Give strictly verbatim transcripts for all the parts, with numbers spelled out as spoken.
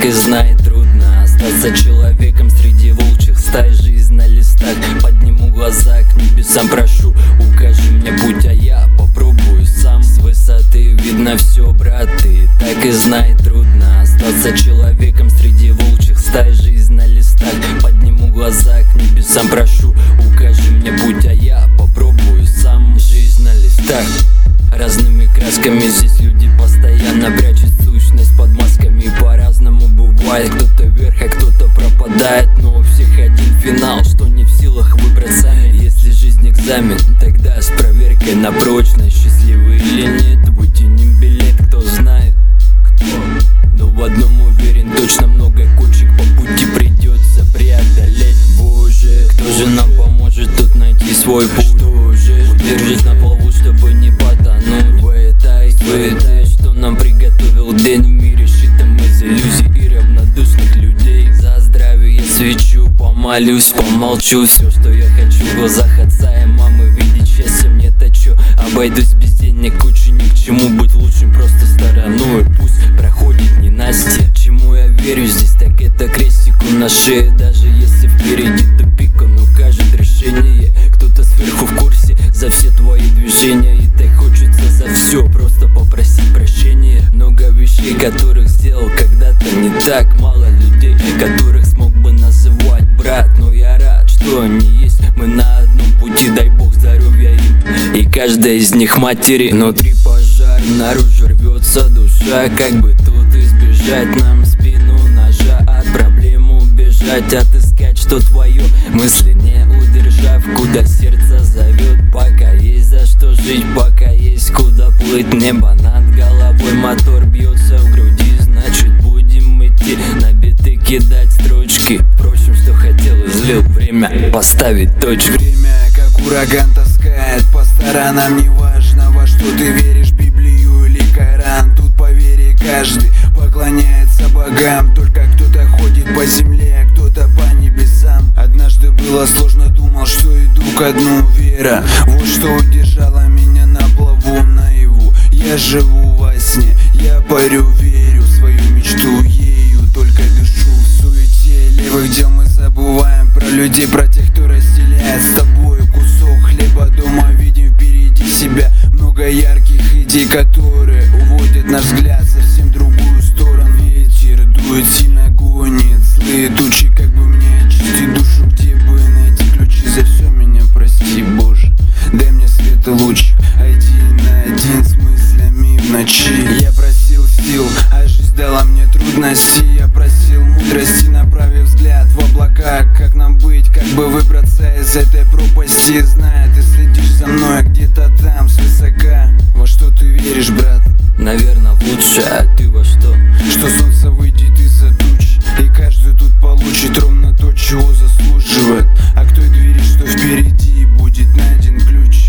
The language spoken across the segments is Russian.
и знай, трудно остаться человеком среди волчьих стай. Жизнь на листах, подниму глаза к небесам, прошу, укажи мне путь, а я попробую сам. С высоты видно все, брат, ты так и знай, трудно остаться человеком среди волчьих стай. Жизнь на листах, подниму глаза к небесам, прошу, укажи мне путь, а я попробую сам. Жизнь на листах, разными красками здесь люди постоянно прячут сущность под масками. По-разному бывает, кто-то вверх, а кто-то пропадает, но у всех один финал, что не в силах выбрать сами. Если жизнь экзамен, тогда с проверкой на прочность, счастливый или нет, вытянем билет, кто знает кто. Но в одном уверен, точно много кочек по пути придется преодолеть. Боже, кто же нам поможет тут найти свой путь? Что же удержит на плаву, чтобы не потонуть в этой суете, что нам приготовил день в мире, щитом из иллюзий и равнодушных людей. За здравие свечу, помолюсь, помолчу. Все, что я хочу в глазах отца и мамы, видеть счастье мне точу. Обойдусь без денег, кучи, ни к чему быть лучшим просто стороной. Пусть проходит ненастье. Чему я верю здесь, так это крестику на шее. Даже если впереди тупик, он укажет решение. Кто-то сверху в курсе за все твои движения, и так хочется за все просто попросить прощения. Много вещей, которых сделал когда-то не так, мало людей, которых смог бы называть брат. Но я рад, что они есть, мы на одном пути, дай бог здоровья им, и каждая из них матери. Внутри пожар, наружу рвется душа, как бы тут избежать нам спину ножа. От проблем убежать, отыскать, что твое, мысли не удержав, куда сердце зовет. Пока есть за что жить, пока есть куда плыть, небо над головой, мотор бьется в груди, значит будем идти, на биты кидать строчки. Впрочем, что хотел, излил, время поставить точку. Время, как ураган, таскает по сторонам, неважно, во что ты веришь, Библию или Коран. Тут по вере каждый поклоняется богам, только кто-то ходит по земле, а кто-то по небесам. Однажды было сложно, думал, что иду ко дну, вера, вот что удержала меня на плаву наяву. Я живу во сне, я парю, верю в свою мечту, ею только дышу. В суете левых дел мы забываем про людей, про тех, кто разделяет с тобой кусок хлеба. Дома видим впереди себя много ярких идей, которые уводят наш взгляд совсем в другую сторону. Ветер дует, сильно гонит злые тучи, как бы мне очистить душу, где бы найти ключи. За все меня прости, Боже, дай мне свет и луч, один на один с мыслями в ночи. Я просил сил, а жизнь дала мне трудности. Я просил мудрости, направив взгляд в облака. Как нам быть, как бы выбраться из этой пропасти, зная, ты следишь за мной где-то там свысока. Во что ты веришь, брат? Наверное, в лучшее, а ты во что? Что солнце выйдет из-за туч, и каждый тут получит ровно то, чего заслуживает. А кто и верит, что впереди будет найден ключ.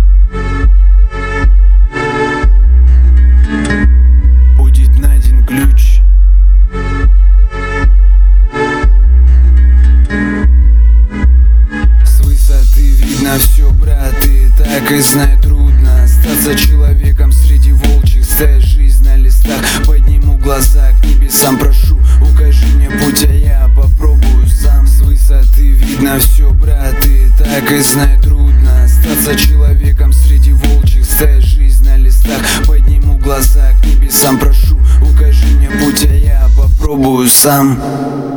Будет найден ключ. С высоты видно все, брат, и так и знай, трудно остаться человеком среди волчьих стай. Жизнь на листах, подниму глаза к небесам, прошу, укажи мне путь, а я попробую сам. С высоты видно все, брат, и так и знай, трудно остаться человеком среди волчьих стай. Жизнь на листах, подниму глаза к небесам, прошу, укажи мне путь, а я попробую сам.